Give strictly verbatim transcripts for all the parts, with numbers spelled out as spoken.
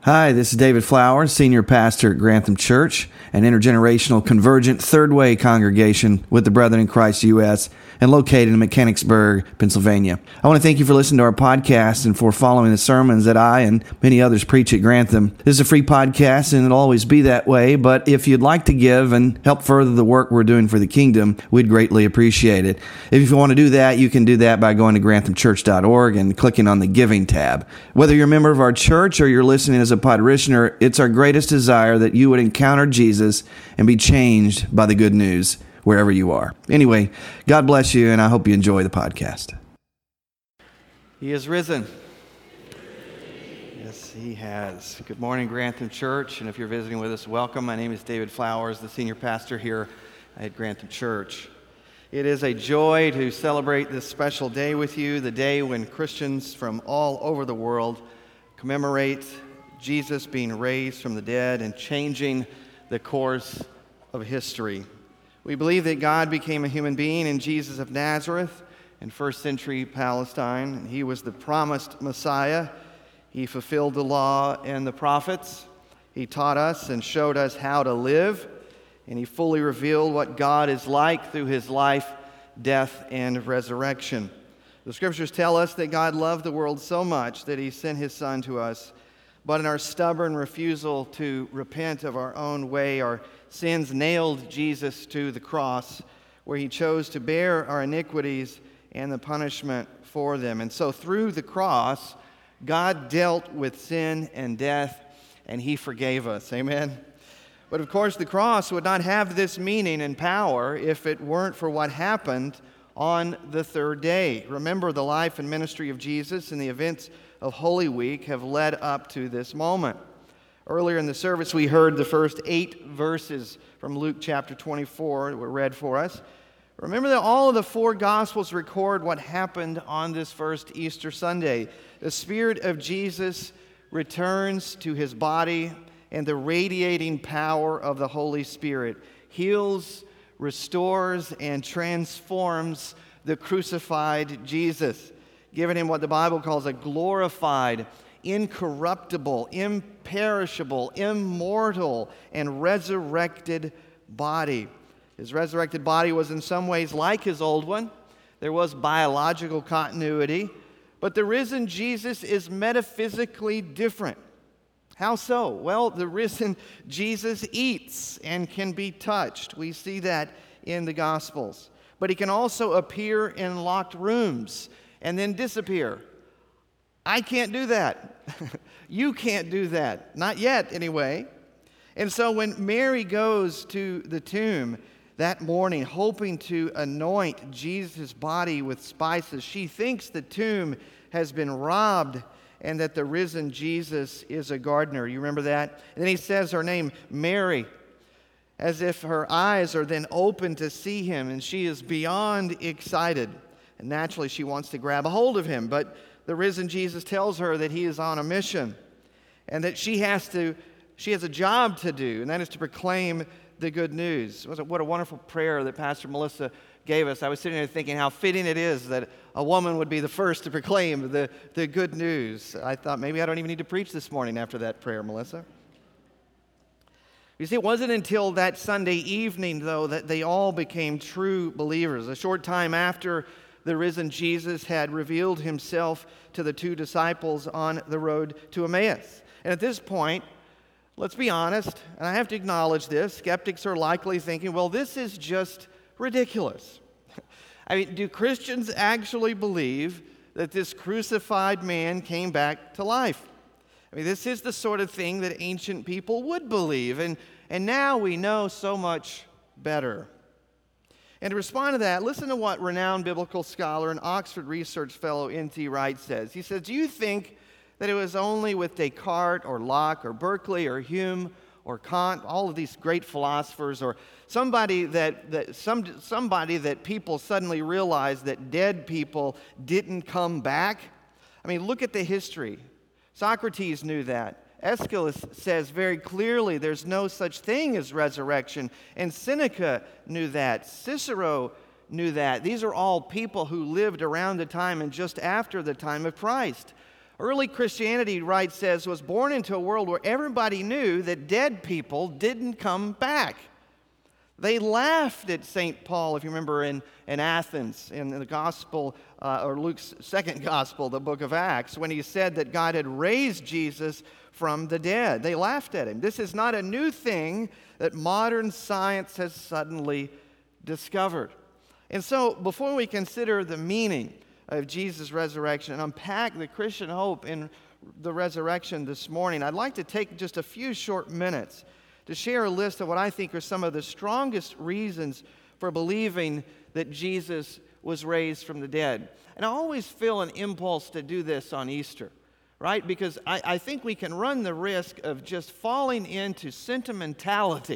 Hi, this is David Flowers, Senior Pastor at Grantham Church, an intergenerational convergent third way congregation with the Brethren in Christ U S and located in Mechanicsburg, Pennsylvania. I want to thank you for listening to our podcast and for following the sermons that I and many others preach at Grantham. This is a free podcast and it'll always be that way, but if you'd like to give and help further the work we're doing for the kingdom, we'd greatly appreciate it. If you want to do that, you can do that by going to grantham church dot org and clicking on the Giving tab. Whether you're a member of our church or you're listening as a parishioner, it's our greatest desire that you would encounter Jesus and be changed by the good news wherever you are. Anyway, God bless you, and I hope you enjoy the podcast. He is risen. Yes, he has. Good morning, Grantham Church, and if you're visiting with us, welcome. My name is David Flowers, the senior pastor here at Grantham Church. It is a joy to celebrate this special day with you, the day when Christians from all over the world commemorate Jesus being raised from the dead and changing the course of history. We believe that God became a human being in Jesus of Nazareth in first century Palestine. He was the promised Messiah. He fulfilled the law and the prophets. He taught us and showed us how to live, and he fully revealed what God is like through his life, death, and resurrection. The scriptures tell us that God loved the world so much that he sent his Son to us. But in our stubborn refusal to repent of our own way, our sins nailed Jesus to the cross, where he chose to bear our iniquities and the punishment for them. And so through the cross, God dealt with sin and death, and he forgave us. Amen? But of course, the cross would not have this meaning and power if it weren't for what happened on the third day. Remember, the life and ministry of Jesus and the events of Holy Week have led up to this moment. Earlier in the service, we heard the first eight verses from Luke chapter twenty-four that were read for us. Remember that all of the four Gospels record what happened on this first Easter Sunday. The Spirit of Jesus returns to his body, and the radiating power of the Holy Spirit heals, restores, and transforms the crucified Jesus, giving him what the Bible calls a glorified, incorruptible, imperishable, immortal, and resurrected body. His resurrected body was in some ways like his old one. There was biological continuity, but the risen Jesus is metaphysically different. How so? Well, the risen Jesus eats and can be touched. We see that in the Gospels. But he can also appear in locked rooms and then disappear. I can't do that. You can't do that. Not yet, anyway. And so when Mary goes to the tomb that morning, hoping to anoint Jesus' body with spices, she thinks the tomb has been robbed and that the risen Jesus is a gardener. You remember that? And then he says her name, Mary, as if her eyes are then open to see him, and she is beyond excited. And naturally, she wants to grab a hold of him, but the risen Jesus tells her that he is on a mission and that she has to, she has a job to do, and that is to proclaim the good news. What a wonderful prayer that Pastor Melissa gave us. I was sitting there thinking how fitting it is that a woman would be the first to proclaim the, the good news. I thought maybe I don't even need to preach this morning after that prayer, Melissa. You see, it wasn't until that Sunday evening, though, that they all became true believers. A short time after the risen Jesus had revealed himself to the two disciples on the road to Emmaus. And at this point, let's be honest, and I have to acknowledge this, skeptics are likely thinking, well, this is just ridiculous. I mean, do Christians actually believe that this crucified man came back to life? I mean, this is the sort of thing that ancient people would believe, and, and now we know so much better. And to respond to that, listen to what renowned biblical scholar and Oxford Research Fellow N T Wright says. He says, do you think that it was only with Descartes or Locke or Berkeley or Hume or Kant, all of these great philosophers, or somebody that, that some somebody that people suddenly realized that dead people didn't come back? I mean, look at the history. Socrates knew that. Aeschylus says very clearly there's no such thing as resurrection, and Seneca knew that. Cicero knew that. These are all people who lived around the time and just after the time of Christ. Early Christianity, Wright says, was born into a world where everybody knew that dead people didn't come back. They laughed at Saint Paul, if you remember, in, in Athens, in the gospel, uh, or Luke's second gospel, the book of Acts, when he said that God had raised Jesus from the dead. They laughed at him. This is not a new thing that modern science has suddenly discovered. And so, before we consider the meaning of Jesus' resurrection and unpack the Christian hope in the resurrection this morning, I'd like to take just a few short minutes to share a list of what I think are some of the strongest reasons for believing that Jesus was raised from the dead. And I always feel an impulse to do this on Easter, right? Because I, I think we can run the risk of just falling into sentimentality,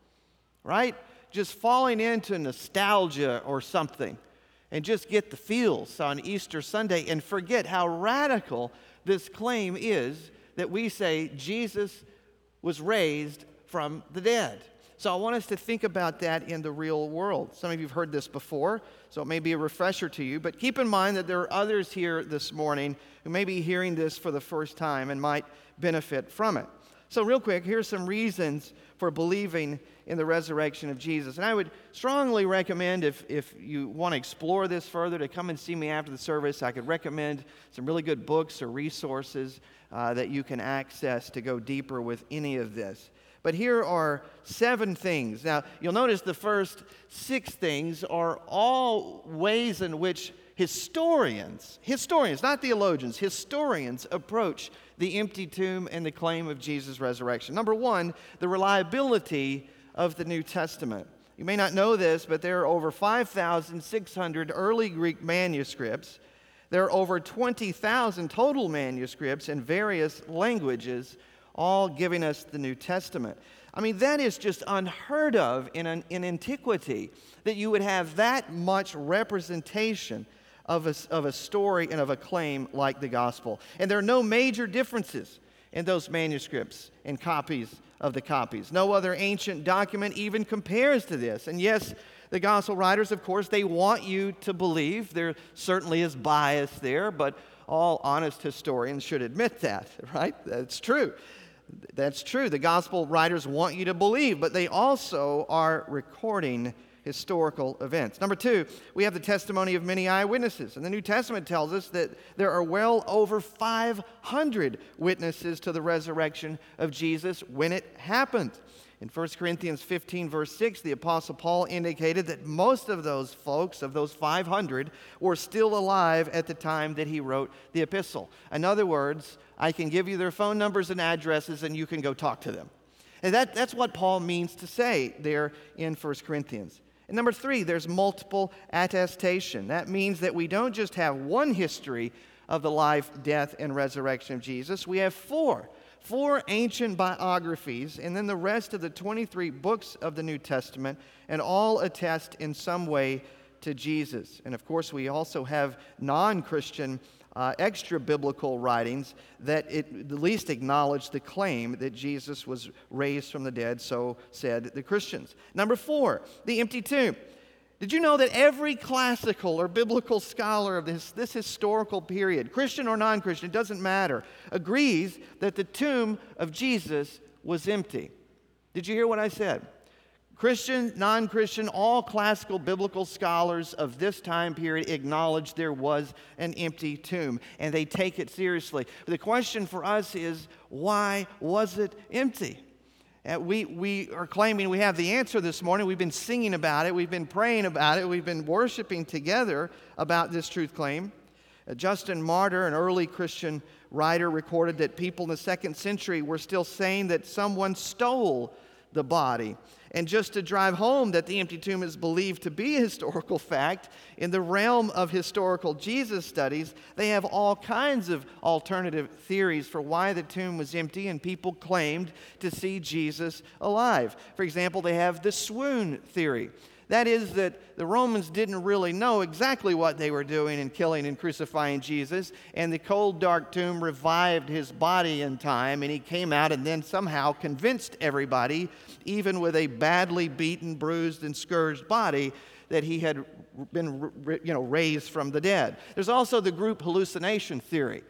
right? Just falling into nostalgia or something and just get the feels on Easter Sunday and forget how radical this claim is that we say Jesus was raised from the dead. So I want us to think about that in the real world. Some of you have heard this before, so it may be a refresher to you, but keep in mind that there are others here this morning who may be hearing this for the first time and might benefit from it. So real quick, here's some reasons for believing in the resurrection of Jesus. And I would strongly recommend, if, if you want to explore this further, to come and see me after the service. I could recommend some really good books or resources uh, that you can access to go deeper with any of this. But here are seven things. Now, you'll notice the first six things are all ways in which historians, historians, not theologians, historians approach the empty tomb and the claim of Jesus' resurrection. Number one, the reliability of the New Testament. You may not know this, but there are over five thousand six hundred early Greek manuscripts. There are over twenty thousand total manuscripts in various languages, all giving us the New Testament. I mean, that is just unheard of in, an, in antiquity, that you would have that much representation of a, of a story and of a claim like the gospel. And there are no major differences in those manuscripts and copies of the copies. No other ancient document even compares to this. And yes, the gospel writers, of course, they want you to believe. There certainly is bias there, but all honest historians should admit that, right? That's true. That's true. The gospel writers want you to believe, but they also are recording historical events. Number two, we have the testimony of many eyewitnesses. And the New Testament tells us that there are well over five hundred witnesses to the resurrection of Jesus when it happened. In First Corinthians fifteen, verse six, the Apostle Paul indicated that most of those folks, of those five hundred, were still alive at the time that he wrote the epistle. In other words, I can give you their phone numbers and addresses, and you can go talk to them. And that, that's what Paul means to say there in First Corinthians. And number three, there's multiple attestation. That means that we don't just have one history of the life, death, and resurrection of Jesus. We have four. Four ancient biographies, and then the rest of the twenty-three books of the New Testament, and all attest in some way to Jesus. And of course, we also have non-Christian uh, extra-biblical writings that at least acknowledge the claim that Jesus was raised from the dead, so said the Christians. Number four, the empty tomb. Did you know that every classical or biblical scholar of this, this historical period, Christian or non-Christian, it doesn't matter, agrees that the tomb of Jesus was empty? Did you hear what I said? Christian, non-Christian, all classical biblical scholars of this time period acknowledge there was an empty tomb, and they take it seriously. The question for us is, why was it empty? Uh, we, we are claiming we have the answer this morning. We've been singing about it. We've been praying about it. We've been worshiping together about this truth claim. Uh, Justin Martyr, an early Christian writer, recorded that people in the second century were still saying that someone stole the body. And just to drive home that the empty tomb is believed to be a historical fact, in the realm of historical Jesus studies, they have all kinds of alternative theories for why the tomb was empty and people claimed to see Jesus alive. For example, they have the swoon theory. That is that the Romans didn't really know exactly what they were doing in killing and crucifying Jesus, and the cold, dark tomb revived his body in time, and he came out and then somehow convinced everybody, even with a badly beaten, bruised, and scourged body, that he had been, you know, raised from the dead. There's also the group hallucination theory.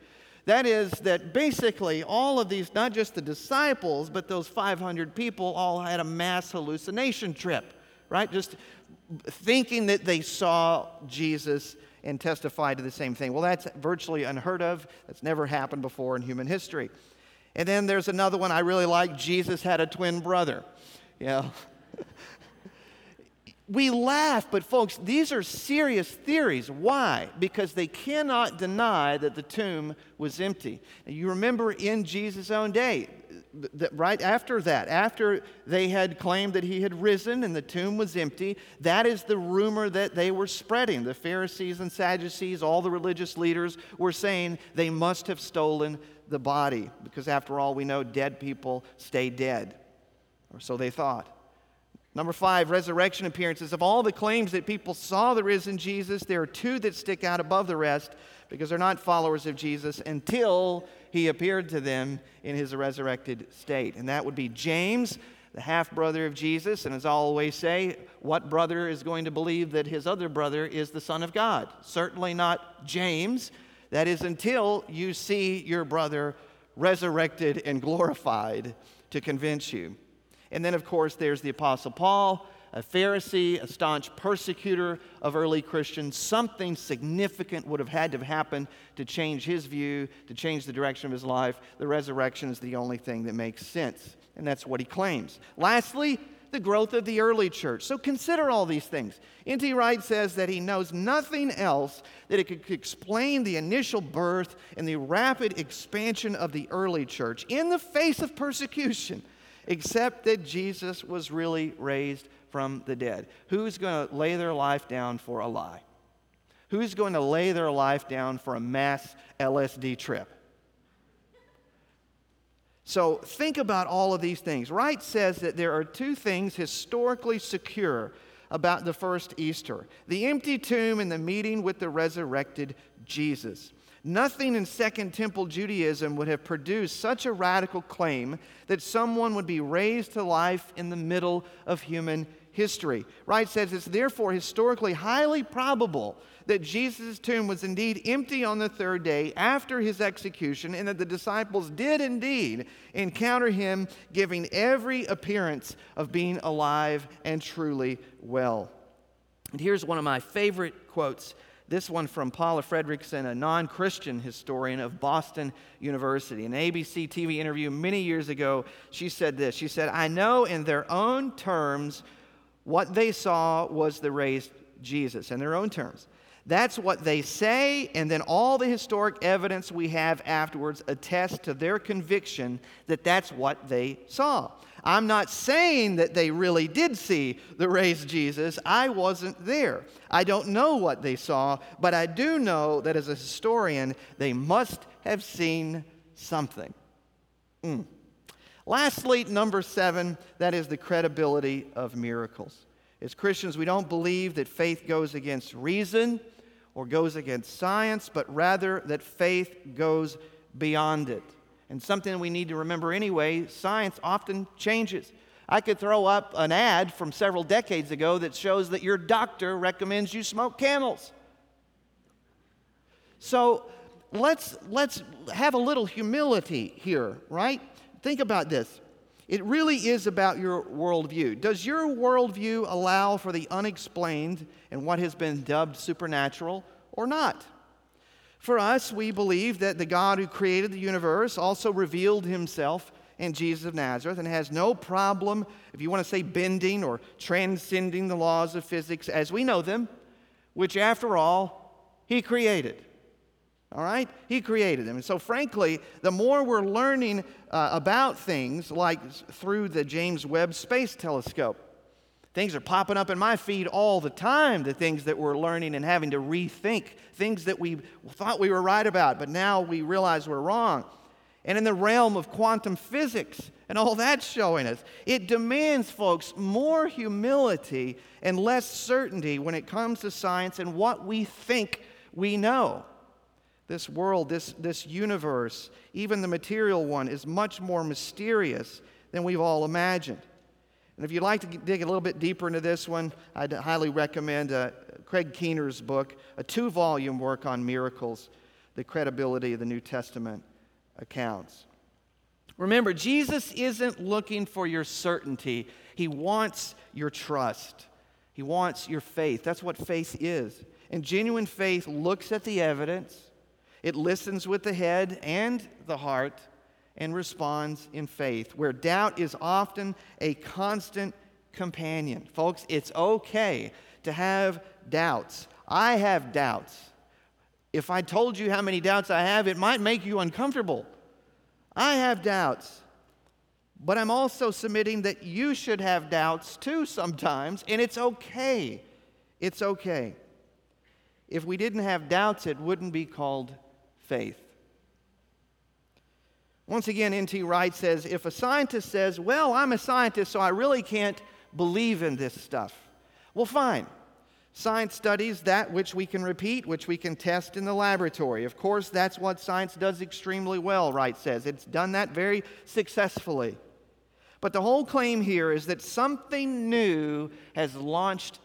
That is, that basically all of these, not just the disciples, but those five hundred people all had a mass hallucination trip, right? Just thinking that they saw Jesus and testified to the same thing. Well, that's virtually unheard of. That's never happened before in human history. And then there's another one I really like. Jesus had a twin brother. You know, we laugh, but folks, these are serious theories. Why? Because they cannot deny that the tomb was empty. And you remember in Jesus' own day, th- right after that, after they had claimed that he had risen and the tomb was empty, that is the rumor that they were spreading. The Pharisees and Sadducees, all the religious leaders were saying they must have stolen the body, because after all, we know dead people stay dead, or so they thought. Number five, resurrection appearances. Of all the claims that people saw the risen Jesus, there are two that stick out above the rest because they're not followers of Jesus until he appeared to them in his resurrected state. And that would be James, the half-brother of Jesus. And as I always say, what brother is going to believe that his other brother is the Son of God? Certainly not James. That is until you see your brother resurrected and glorified to convince you. And then, of course, there's the Apostle Paul, a Pharisee, a staunch persecutor of early Christians. Something significant would have had to happen to change his view, to change the direction of his life. The resurrection is the only thing that makes sense, and that's what he claims. Lastly, the growth of the early church. So consider all these things. N T Wright says that he knows nothing else that it could explain the initial birth and the rapid expansion of the early church in the face of persecution, except that Jesus was really raised from the dead. Who's going to lay their life down for a lie? Who's going to lay their life down for a mass L S D trip? So think about all of these things. Wright says that there are two things historically secure about the first Easter: the empty tomb and the meeting with the resurrected Jesus. Nothing in Second Temple Judaism would have produced such a radical claim that someone would be raised to life in the middle of human history. Wright says it's therefore historically highly probable that Jesus' tomb was indeed empty on the third day after his execution, and that the disciples did indeed encounter him giving every appearance of being alive and truly well. And here's one of my favorite quotes. This one from Paula Fredrickson, a non-Christian historian of Boston University. In an A B C T V interview many years ago, she said this. She said, "I know in their own terms what they saw was the raised Jesus," in their own terms. That's what they say, and then all the historic evidence we have afterwards attests to their conviction that that's what they saw. I'm not saying that they really did see the raised Jesus. I wasn't there. I don't know what they saw, but I do know that as a historian, they must have seen something. Mm. Lastly, number seven, that is the credibility of miracles. As Christians, we don't believe that faith goes against reason or goes against science, but rather that faith goes beyond it. And something we need to remember anyway, science often changes. I could throw up an ad from several decades ago that shows that your doctor recommends you smoke Camels. So let's, let's have a little humility here, right? Think about this. It really is about your worldview. Does your worldview allow for the unexplained and what has been dubbed supernatural or not? For us, we believe that the God who created the universe also revealed himself in Jesus of Nazareth and has no problem, if you want to say bending or transcending the laws of physics as we know them, which after all, he created. All right? He created them. And so frankly, the more we're learning uh, about things like through the James Webb Space Telescope, things are popping up in my feed all the time, the things that we're learning and having to rethink, things that we thought we were right about, but now we realize we're wrong. And in the realm of quantum physics and all that's showing us, it demands, folks, more humility and less certainty when it comes to science and what we think we know. This world, this, this universe, even the material one, is much more mysterious than we've all imagined. And if you'd like to dig a little bit deeper into this one, I'd highly recommend uh, Craig Keener's book, a two-volume work on miracles. the credibility of the New Testament accounts. Remember, Jesus isn't looking for your certainty. He wants your trust. He wants your faith. That's what faith is. And genuine faith looks at the evidence, it listens with the head and the heart, and responds in faith, where doubt is often a constant companion. Folks, it's okay to have doubts. I have doubts. If I told you how many doubts I have, it might make you uncomfortable. I have doubts. But I'm also submitting that you should have doubts too sometimes, and it's okay. It's okay. If we didn't have doubts, it wouldn't be called faith. Once again, N T Wright says, if a scientist says, well, I'm a scientist, so I really can't believe in this stuff. Well, fine. Science studies that which we can repeat, which we can test in the laboratory. Of course, that's what science does extremely well, Wright says. It's done that very successfully. But the whole claim here is that something new has launched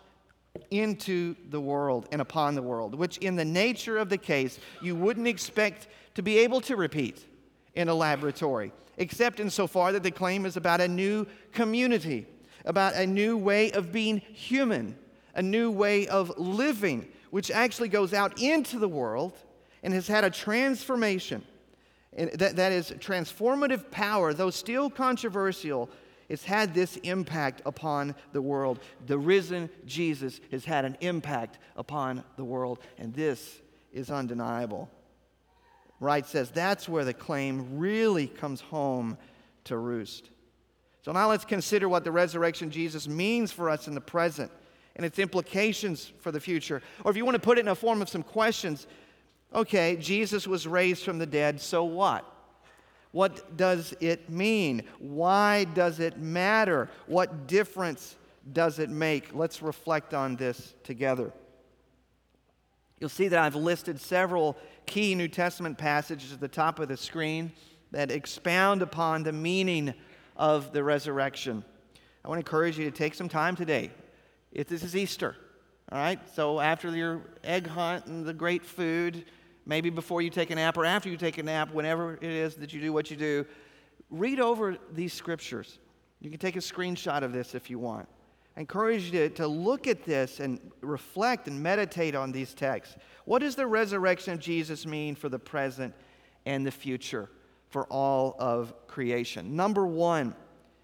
into the world and upon the world, which in the nature of the case, you wouldn't expect to be able to repeat in a laboratory, except insofar that the claim is about a new community, about a new way of being human, a new way of living, which actually goes out into the world and has had a transformation. And that, that is transformative power, though still controversial. It's had this impact upon the world. The risen Jesus has had an impact upon the world, and this is undeniable. Wright says that's where the claim really comes home to roost. So now let's consider what the resurrection of Jesus means for us in the present and its implications for the future. Or if you want to put it in a form of some questions, okay, Jesus was raised from the dead, so what? What does it mean? Why does it matter? What difference does it make? Let's reflect on this together. You'll see that I've listed several key New Testament passages at the top of the screen that expound upon the meaning of the resurrection. I want to encourage you to take some time today. If this is Easter, all right? So after your egg hunt and the great food, maybe before you take a nap or after you take a nap, whenever it is that you do what you do, read over these scriptures. You can take a screenshot of this if you want. I encourage you to, to look at this and reflect and meditate on these texts. What does the resurrection of Jesus mean for the present and the future, for all of creation? Number one,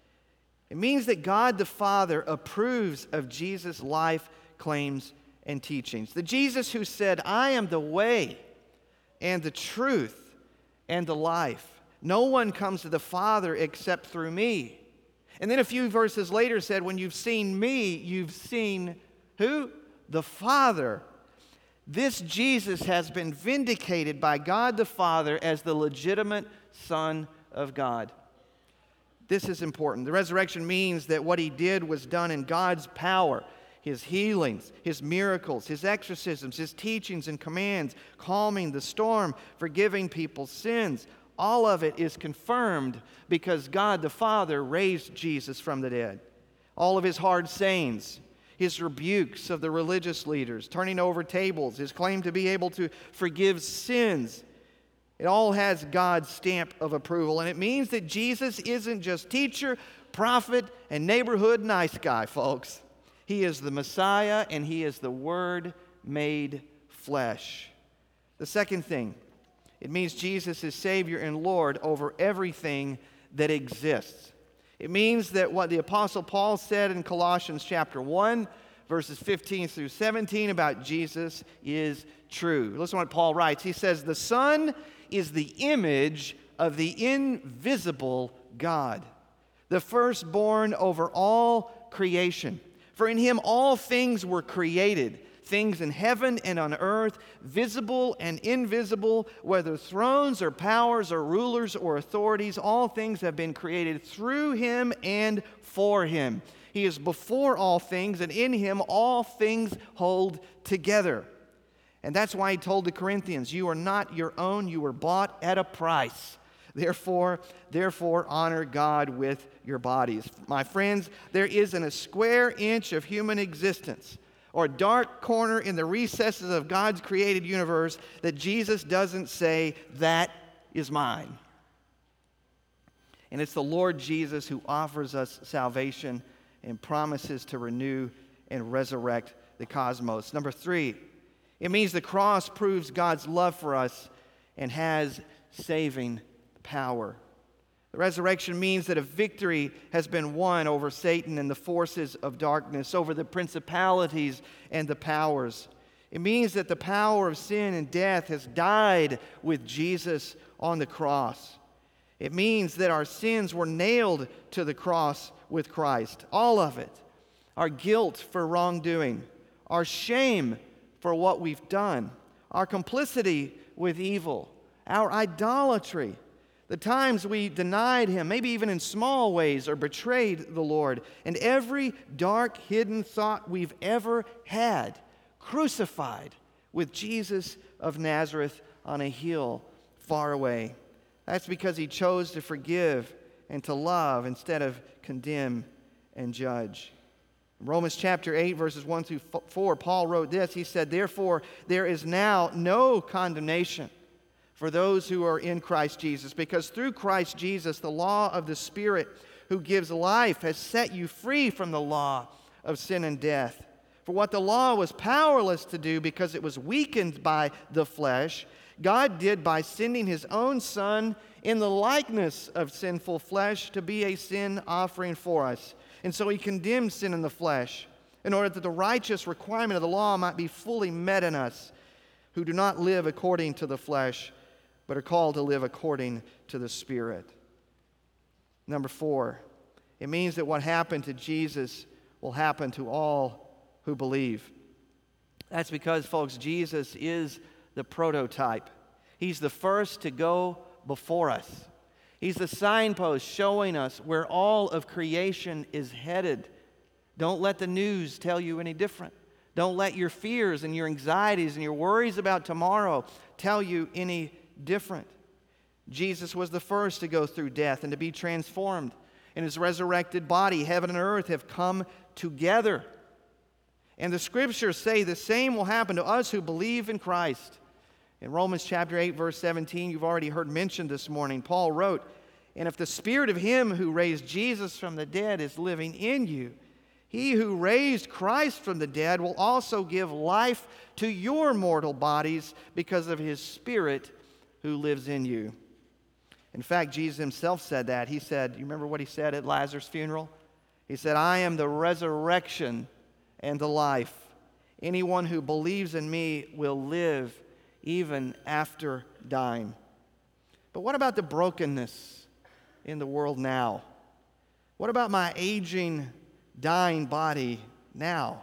it means that God the Father approves of Jesus' life, claims, and teachings. The Jesus who said, I am the way and the truth and the life. No one comes to the Father except through me. And then a few verses later said, when you've seen me, you've seen who? The Father. This Jesus has been vindicated by God the Father as the legitimate Son of God. This is important. The resurrection means that what he did was done in God's power. His healings, his miracles, his exorcisms, his teachings and commands, calming the storm, forgiving people's sins. All of it is confirmed because God the Father raised Jesus from the dead. All of his hard sayings, his rebukes of the religious leaders, turning over tables, his claim to be able to forgive sins, it all has God's stamp of approval. And it means that Jesus isn't just teacher, prophet, and neighborhood nice guy, folks. He is the Messiah, and he is the Word made flesh. The second thing, it means Jesus is Savior and Lord over everything that exists. It means that what the Apostle Paul said in Colossians chapter one, verses fifteen through seventeen about Jesus is true. Listen to what Paul writes. He says, the Son is the image of the invisible God, the firstborn over all creation. For in him all things were created, things in heaven and on earth, visible and invisible, whether thrones or powers or rulers or authorities, all things have been created through him and for him. He is before all things, and in him all things hold together. And that's why he told the Corinthians, you are not your own, you were bought at a price. Therefore, therefore, honor God with your bodies. My friends, there isn't a square inch of human existence or a dark corner in the recesses of God's created universe that Jesus doesn't say, "That is mine." And it's the Lord Jesus who offers us salvation and promises to renew and resurrect the cosmos. Number three, it means the cross proves God's love for us and has saving power. The resurrection means that a victory has been won over Satan and the forces of darkness, over the principalities and the powers. It means that the power of sin and death has died with Jesus on the cross. It means that our sins were nailed to the cross with Christ. All of it. Our guilt for wrongdoing, our shame for what we've done, our complicity with evil, our idolatry, the times we denied Him, maybe even in small ways, or betrayed the Lord, and every dark, hidden thought we've ever had, crucified with Jesus of Nazareth on a hill far away. That's because He chose to forgive and to love instead of condemn and judge. In Romans chapter eight, verses one through four, Paul wrote this. He said, "Therefore, there is now no condemnation for those who are in Christ Jesus, because through Christ Jesus, the law of the Spirit who gives life has set you free from the law of sin and death. For what the law was powerless to do because it was weakened by the flesh, God did by sending His own Son in the likeness of sinful flesh to be a sin offering for us. And so He condemned sin in the flesh, in order that the righteous requirement of the law might be fully met in us, who do not live according to the flesh, but are called to live according to the Spirit." Number four, it means that what happened to Jesus will happen to all who believe. That's because, folks, Jesus is the prototype. He's the first to go before us. He's the signpost showing us where all of creation is headed. Don't let the news tell you any different. Don't let your fears and your anxieties and your worries about tomorrow tell you any different. Jesus was the first to go through death and to be transformed. In His resurrected body, heaven and earth have come together. And the Scriptures say the same will happen to us who believe in Christ. In Romans chapter eight, verse seventeen, you've already heard mentioned this morning, Paul wrote, "And if the Spirit of Him who raised Jesus from the dead is living in you, He who raised Christ from the dead will also give life to your mortal bodies because of His Spirit who lives in you." In fact, Jesus Himself said that. He said, you remember what He said at Lazarus' funeral? He said, "I am the resurrection and the life. Anyone who believes in me will live even after dying." But what about the brokenness in the world now? What about my aging, dying body now?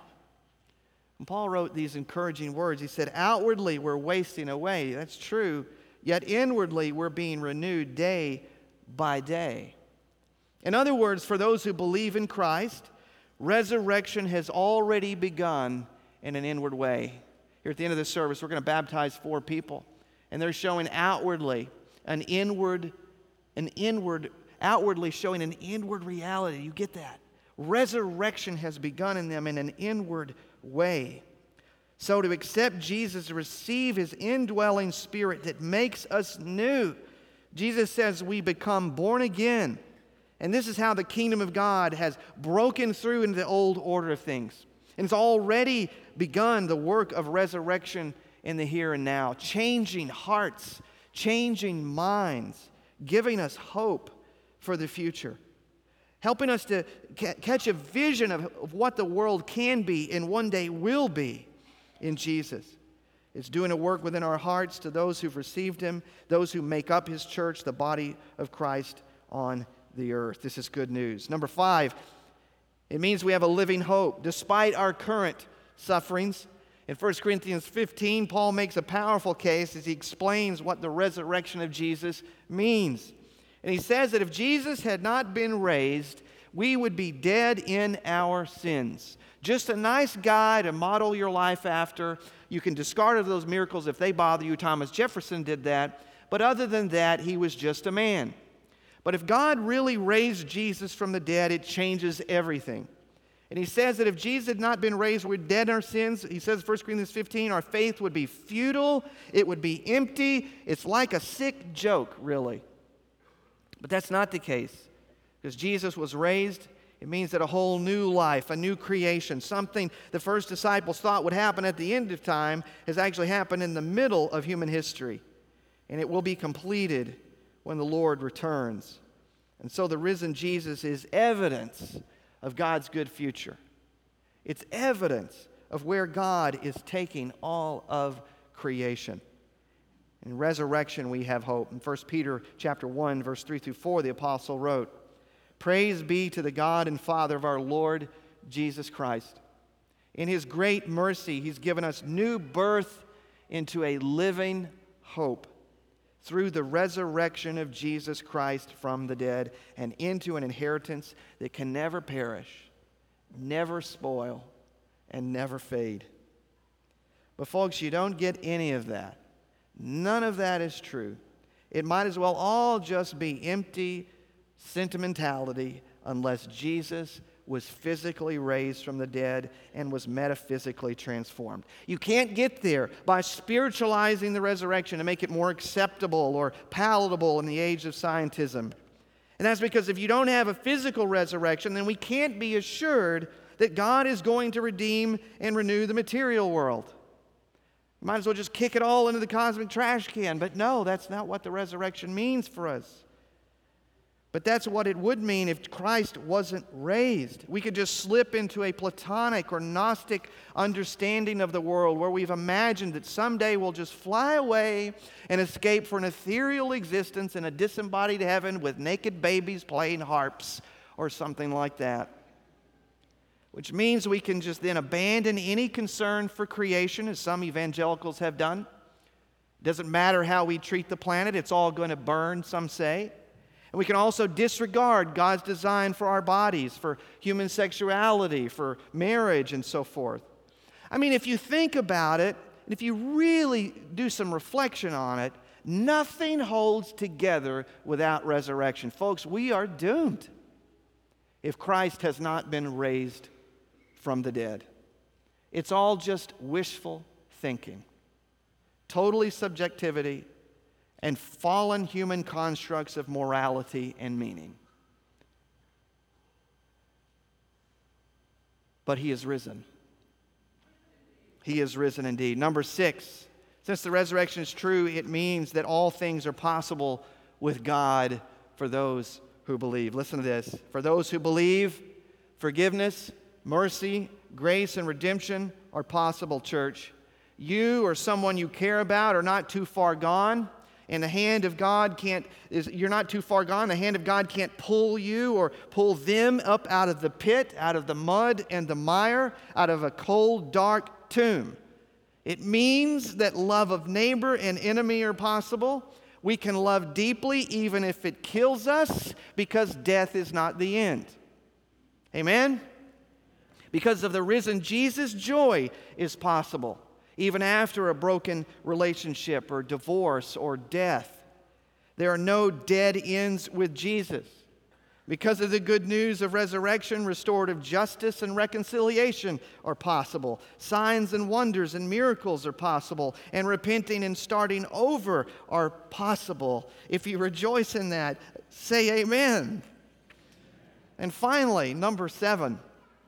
And Paul wrote these encouraging words. He said, "Outwardly we're wasting away." That's true. Yet inwardly we're being renewed day by day. In other words, for those who believe in Christ, resurrection has already begun in an inward way. Here at the end of this service, we're going to baptize four people. And they're showing outwardly an inward, an inward, outwardly showing an inward reality. You get that? Resurrection has begun in them in an inward way. So to accept Jesus, to receive His indwelling Spirit that makes us new, Jesus says we become born again. And this is how the kingdom of God has broken through into the old order of things. And it's already begun the work of resurrection in the here and now, changing hearts, changing minds, giving us hope for the future, helping us to ca- catch a vision of, of what the world can be and one day will be in Jesus. It's doing a work within our hearts to those who've received Him, those who make up His church, the body of Christ on the earth. This is good news. Number five, it means we have a living hope despite our current sufferings. In First Corinthians fifteen, Paul makes a powerful case as he explains what the resurrection of Jesus means. And he says that if Jesus had not been raised, we would be dead in our sins. Just a nice guy to model your life after. You can discard of those miracles if they bother you. Thomas Jefferson did that. But other than that, he was just a man. But if God really raised Jesus from the dead, it changes everything. And he says that if Jesus had not been raised, we're dead in our sins. He says, First Corinthians fifteen, our faith would be futile. It would be empty. It's like a sick joke, really. But that's not the case. Because Jesus was raised, it means that a whole new life, a new creation, something the first disciples thought would happen at the end of time has actually happened in the middle of human history. And it will be completed when the Lord returns. And so the risen Jesus is evidence of God's good future. It's evidence of where God is taking all of creation. In resurrection we have hope. In First Peter chapter one, verse three through four, the apostle wrote, "Praise be to the God and Father of our Lord Jesus Christ. In His great mercy, He's given us new birth into a living hope through the resurrection of Jesus Christ from the dead and into an inheritance that can never perish, never spoil, and never fade." But folks, you don't get any of that. None of that is true. It might as well all just be empty sentimentality unless Jesus was physically raised from the dead and was metaphysically transformed. You can't get there by spiritualizing the resurrection to make it more acceptable or palatable in the age of scientism. And that's because if you don't have a physical resurrection, then we can't be assured that God is going to redeem and renew the material world. You might as well just kick it all into the cosmic trash can. But no, that's not what the resurrection means for us. But that's what it would mean if Christ wasn't raised. We could just slip into a Platonic or Gnostic understanding of the world where we've imagined that someday we'll just fly away and escape for an ethereal existence in a disembodied heaven with naked babies playing harps or something like that. Which means we can just then abandon any concern for creation, as some evangelicals have done. Doesn't matter how we treat the planet, it's all going to burn, some say. And we can also disregard God's design for our bodies, for human sexuality, for marriage, and so forth. I mean, if you think about it, and if you really do some reflection on it, nothing holds together without resurrection. Folks, we are doomed if Christ has not been raised from the dead. It's all just wishful thinking, totally subjectivity, and fallen human constructs of morality and meaning. But He is risen. He is risen indeed. Number six, since the resurrection is true, it means that all things are possible with God for those who believe. Listen to this. For those who believe, forgiveness, mercy, grace, and redemption are possible, church. You or someone you care about are not too far gone. And the hand of God can't, is, you're not too far gone. The hand of God can't pull you or pull them up out of the pit, out of the mud and the mire, out of a cold, dark tomb. It means that love of neighbor and enemy are possible. We can love deeply even if it kills us, because death is not the end. Amen? Because of the risen Jesus, joy is possible, even after a broken relationship or divorce or death. There are no dead ends with Jesus. Because of the good news of resurrection, restorative justice and reconciliation are possible. Signs and wonders and miracles are possible. And repenting and starting over are possible. If you rejoice in that, say amen. And finally, number seven,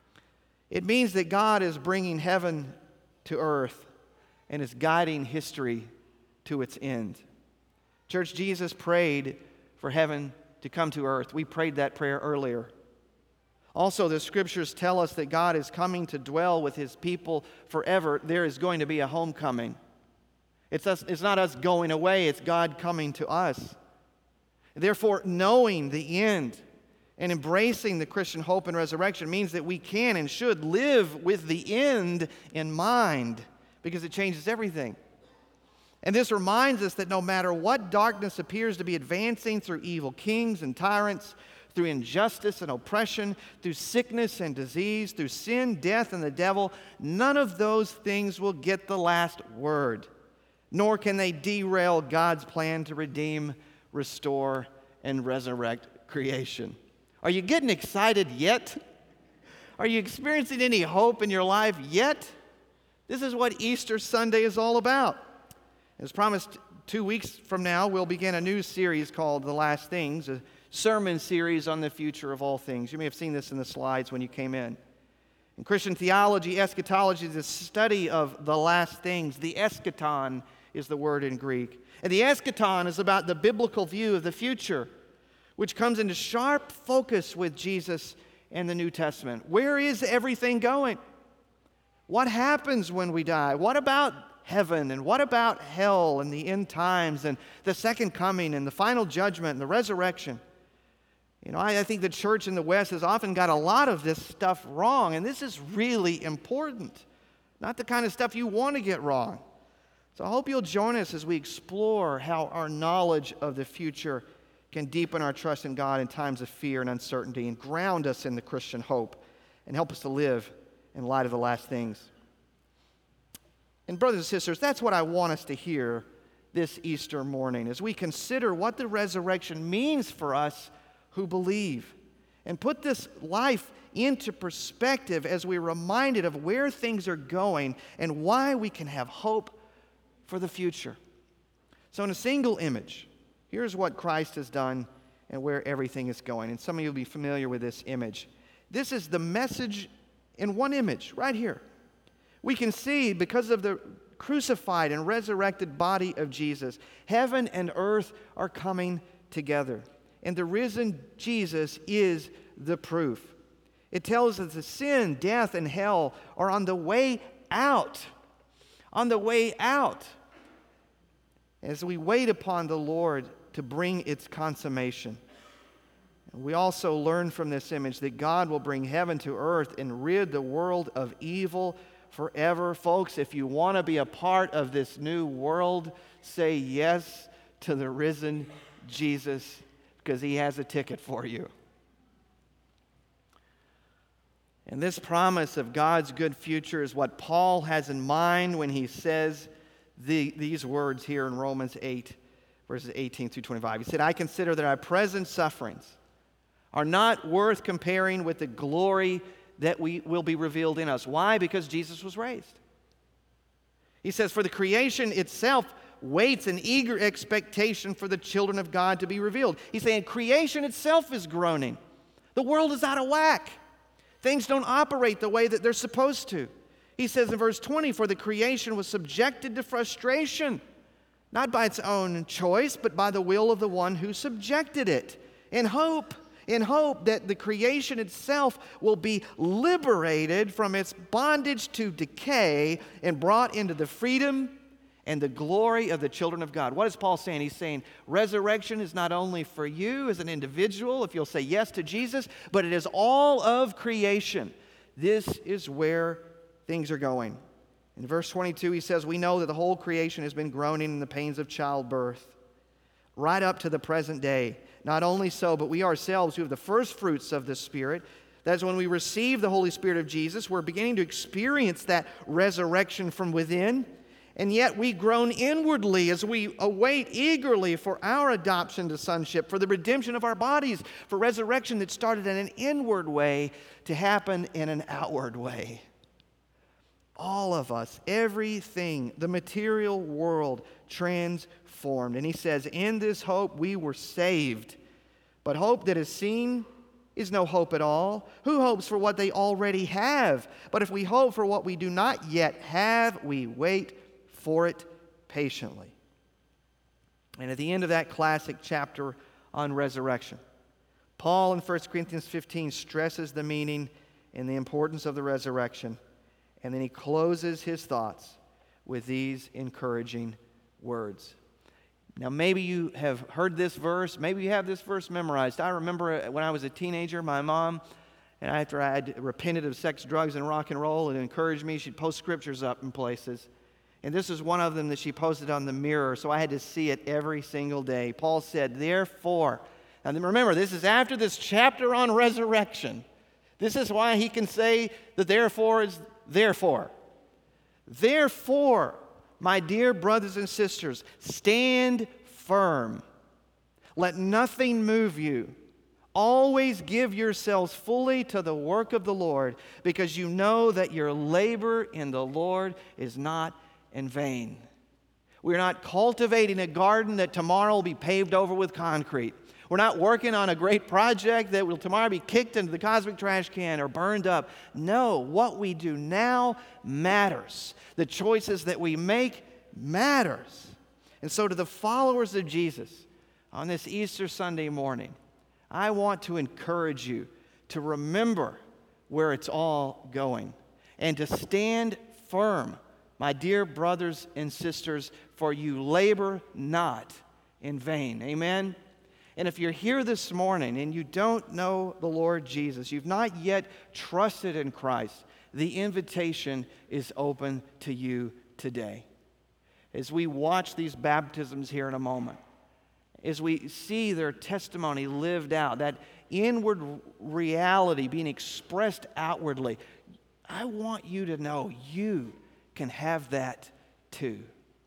it means that God is bringing heaven to earth and is guiding history to its end. Church, Jesus prayed for heaven to come to earth. We prayed that prayer earlier. Also, the scriptures tell us that God is coming to dwell with His people forever. There is going to be a homecoming. It's, us, it's not us going away, it's God coming to us. Therefore, knowing the end and embracing the Christian hope and resurrection means that we can and should live with the end in mind, because it changes everything. And this reminds us that no matter what darkness appears to be advancing through evil kings and tyrants, through injustice and oppression, through sickness and disease, through sin, death, and the devil, none of those things will get the last word, nor can they derail God's plan to redeem, restore, and resurrect creation. Are you getting excited yet? Are you experiencing any hope in your life yet? This is what Easter Sunday is all about. As promised, two weeks from now, we'll begin a new series called The Last Things, a sermon series on the future of all things. You may have seen this in the slides when you came in. In Christian theology, eschatology is the study of the last things. The eschaton is the word in Greek. And the eschaton is about the biblical view of the future, which comes into sharp focus with Jesus and the New Testament. Where is everything going? What happens when we die? What about heaven? And what about hell and the end times and the second coming and the final judgment and the resurrection? You know, I, I think the church in the West has often got a lot of this stuff wrong, and this is really important. Not the kind of stuff you want to get wrong. So I hope you'll join us as we explore how our knowledge of the future can deepen our trust in God in times of fear and uncertainty and ground us in the Christian hope and help us to live in light of the last things. And brothers and sisters, that's what I want us to hear this Easter morning as we consider what the resurrection means for us who believe, and put this life into perspective as we're reminded of where things are going and why we can have hope for the future. So in a single image, here's what Christ has done and where everything is going. And some of you will be familiar with this image. This is the message in one image right here. We can see, because of the crucified and resurrected body of Jesus, heaven and earth are coming together. And the risen Jesus is the proof. It tells us that sin, death, and hell are on the way out. On the way out. As we wait upon the Lord to bring its consummation. We also learn from this image that God will bring heaven to earth and rid the world of evil forever. Folks, if you want to be a part of this new world, say yes to the risen Jesus, because he has a ticket for you. And this promise of God's good future is what Paul has in mind when he says the, these words here in Romans eight, verses eighteen through twenty-five. He said, I consider that our present sufferings are not worth comparing with the glory that we will be revealed in us. Why? Because Jesus was raised. He says, for the creation itself waits in eager expectation for the children of God to be revealed. He's saying creation itself is groaning. The world is out of whack. Things don't operate the way that they're supposed to. He says in verse twenty, for the creation was subjected to frustration, not by its own choice, but by the will of the one who subjected it, in hope, in hope that the creation itself will be liberated from its bondage to decay and brought into the freedom and the glory of the children of God. What is Paul saying? He's saying resurrection is not only for you as an individual, if you'll say yes to Jesus, but it is all of creation. This is where things are going. In verse twenty-two, he says, we know that the whole creation has been groaning in the pains of childbirth right up to the present day. Not only so, but we ourselves who have the first fruits of the Spirit, that is when we receive the Holy Spirit of Jesus, we're beginning to experience that resurrection from within. And yet we groan inwardly as we await eagerly for our adoption to sonship, for the redemption of our bodies, for resurrection that started in an inward way to happen in an outward way. All of us, everything, the material world transformed. And he says, in this hope we were saved. But hope that is seen is no hope at all. Who hopes for what they already have? But if we hope for what we do not yet have, we wait for it patiently. And at the end of that classic chapter on resurrection, Paul in First Corinthians fifteen stresses the meaning and the importance of the resurrection. And then he closes his thoughts with these encouraging words. Now, maybe you have heard this verse. Maybe you have this verse memorized. I remember when I was a teenager, my mom, and after I had repented of sex, drugs, and rock and roll, and encouraged me, she'd post scriptures up in places. And this is one of them that she posted on the mirror, so I had to see it every single day. Paul said, therefore, and remember, this is after this chapter on resurrection. This is why he can say the therefore is therefore. Therefore, my dear brothers and sisters, stand firm. Let nothing move you. always give yourselves fully to the work of the Lord, because you know that your labor in the Lord is not in vain. We're not cultivating a garden that tomorrow will be paved over with concrete. We're not working on a great project that will tomorrow be kicked into the cosmic trash can or burned up. No, what we do now matters. The choices that we make matters. And so to the followers of Jesus on this Easter Sunday morning, I want to encourage you to remember where it's all going and to stand firm, my dear brothers and sisters, for you labor not in vain. Amen? And if you're here this morning and you don't know the Lord Jesus, you've not yet trusted in Christ, the invitation is open to you today. As we watch these baptisms here in a moment, as we see their testimony lived out, that inward reality being expressed outwardly, I want you to know you can have that too.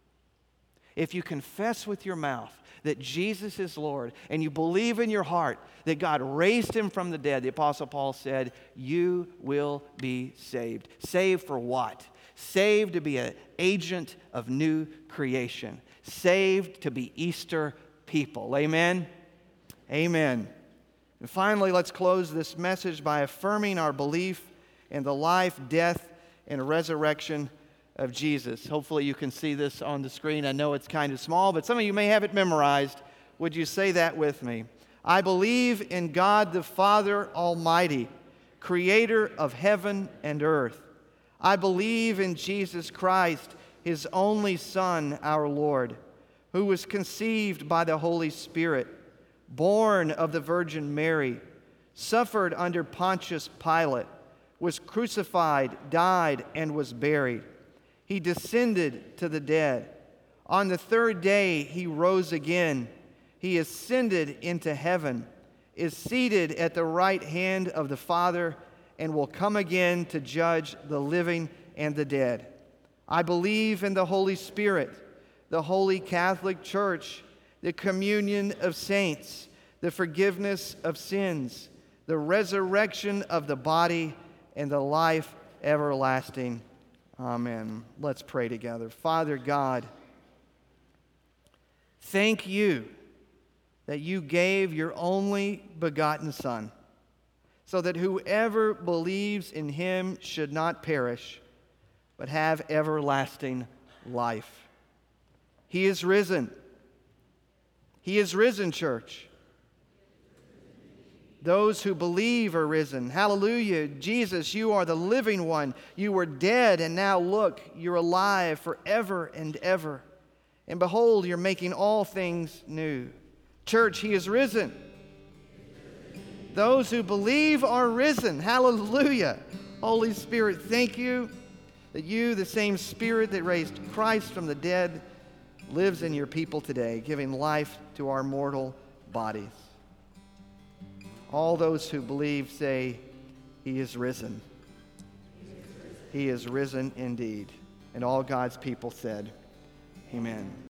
If you confess with your mouth that Jesus is Lord, and you believe in your heart that God raised him from the dead, the Apostle Paul said, you will be saved. Saved for what? Saved to be an agent of new creation. Saved to be Easter people. Amen? Amen. And finally, let's close this message by affirming our belief in the life, death, and resurrection of Jesus. Hopefully you can see this on the screen. I know it's kind of small, but some of you may have it memorized. Would you say that with me? I believe in God the Father Almighty, creator of heaven and earth. I believe in Jesus Christ, his only Son, our Lord, who was conceived by the Holy Spirit, born of the Virgin Mary, suffered under Pontius Pilate, was crucified, died, and was buried. He descended to the dead. On the third day, he rose again. He ascended into heaven, is seated at the right hand of the Father, and will come again to judge the living and the dead. I believe in the Holy Spirit, the Holy Catholic Church, the communion of saints, the forgiveness of sins, the resurrection of the body, and the life everlasting. Amen. Let's pray together. Father God, thank you that you gave your only begotten Son, so that whoever believes in him should not perish, but have everlasting life. He is risen. He is risen, church. Those who believe are risen. Hallelujah. Jesus, you are the living one. You were dead, and now look, you're alive forever and ever. And behold, you're making all things new. Church, he is risen. Those who believe are risen. Hallelujah. Holy Spirit, thank you that you, the same Spirit that raised Christ from the dead, lives in your people today, giving life to our mortal bodies. All those who believe say, he is risen. He is risen indeed. And all God's people said, amen.